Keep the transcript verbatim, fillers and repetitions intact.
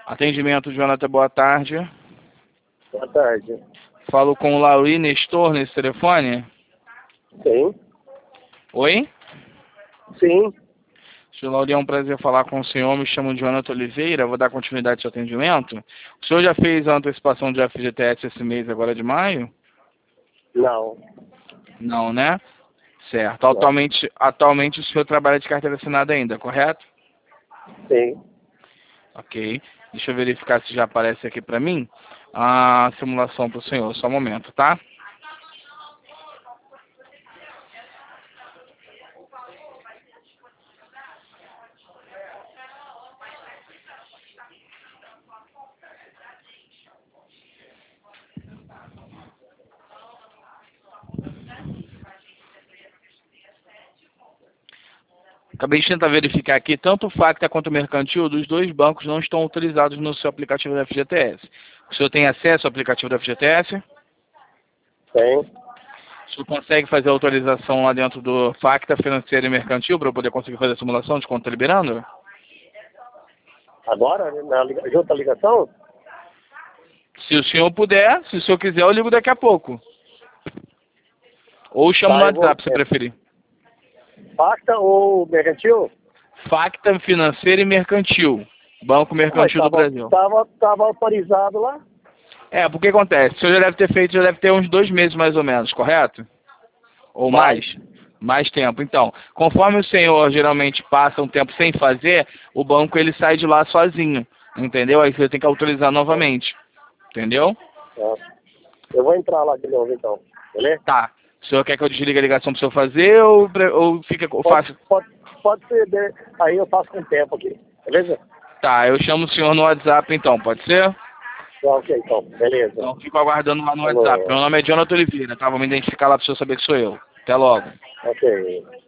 Atendimento, Jonathan, boa tarde. Boa tarde. Falo com o Lauri Nestor nesse telefone? Sim. Oi? Sim. Senhor Lauri, é um prazer falar com o senhor. Me chamo Jonathan Oliveira, vou dar continuidade ao seu atendimento. O senhor já fez a antecipação de F G T S esse mês, agora de maio? Não. Não, né? Certo. Não. Atualmente, atualmente o senhor trabalha de carteira assinada ainda, correto? Sim. Ok. Deixa eu verificar se já aparece aqui para mim a simulação para o senhor. Só um momento, tá? Acabei de tentar verificar aqui, tanto o Facta quanto o Mercantil, dos dois bancos não estão autorizados no seu aplicativo da F G T S. O senhor tem acesso ao aplicativo da F G T S? Tem. O senhor consegue fazer a autorização lá dentro do Facta Financeiro e Mercantil para eu poder conseguir fazer a simulação de quanto está liberando? Agora, na liga... junto à ligação? Se o senhor puder, se o senhor quiser, eu ligo daqui a pouco. Ou chamo Tá, no eu vou- WhatsApp, se preferir. Facta ou mercantil? Facta Financeiro e Mercantil. Banco Mercantil do Brasil. Tava, tava autorizado lá? É, porque acontece, o senhor já deve ter feito, já deve ter uns dois meses mais ou menos, correto? Ou mais? Mais. Mais tempo. Então, conforme o senhor geralmente passa um tempo sem fazer, o banco ele sai de lá sozinho, entendeu? Aí você tem que autorizar novamente, entendeu? Tá. Eu vou entrar lá de novo então. Beleza? Tá. O senhor quer que eu desligue a ligação para o senhor fazer ou, pre- ou fica ou Pode, faço? pode, pode ser. né? Aí eu faço com o tempo aqui. Beleza? Tá, eu chamo o senhor no WhatsApp então, pode ser? Tá, ok, então. Beleza. Então fico aguardando lá no Falou. WhatsApp. Meu nome é Jonathan Oliveira, tá? Vou me identificar lá para o senhor saber que sou eu. Até logo. Ok.